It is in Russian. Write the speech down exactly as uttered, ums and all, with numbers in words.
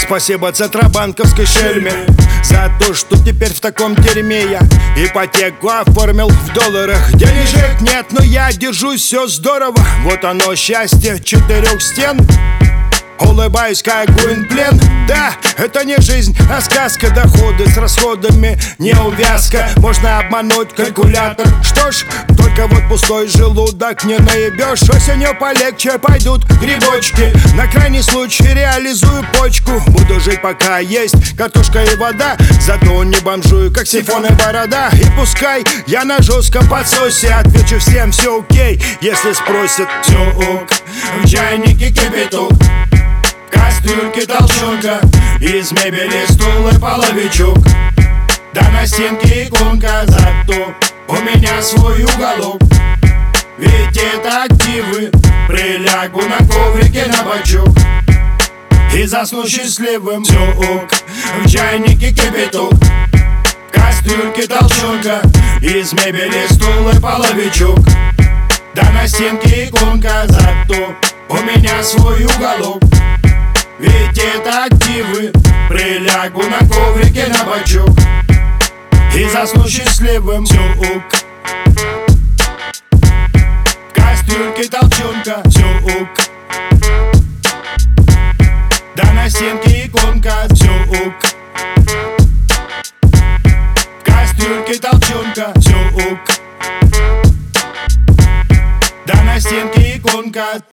Спасибо центробанковской шельме за то, что теперь в таком дерьме я ипотеку оформил в долларах. Денежек нет, но я держусь, все здорово. Вот оно счастье четырех стен. Улыбаюсь, как Гуинплен. Да, это не жизнь, а сказка. Доходы с расходами, не увязка. Можно обмануть калькулятор. Что ж, только вот пустой желудок не наебешь. Осенью полегче пойдут грибочки. На крайний случай реализую почку. Буду жить, пока есть картошка и вода. Зато не бомжую, как сифон и борода. И пускай я на жестком подсосе отвечу всем все окей, если спросят. Все ок, в чайнике кипяток, кастрюльки толчонка, из мебели стул и половичок. Да на стенке иконка, зато у меня свой уголок. Ведь это активы, прилягу на коврике на бочок и засну счастливым. Все ок, в чайнике кипяток, кастрюльки толчонка, из мебели стул и половичок. Да на стенке иконка, зато у меня свой уголок. Ведь это активы, прилягу на коврике на бочок и засну счастливым. Все ок, кастрюльки толчонка, все ок.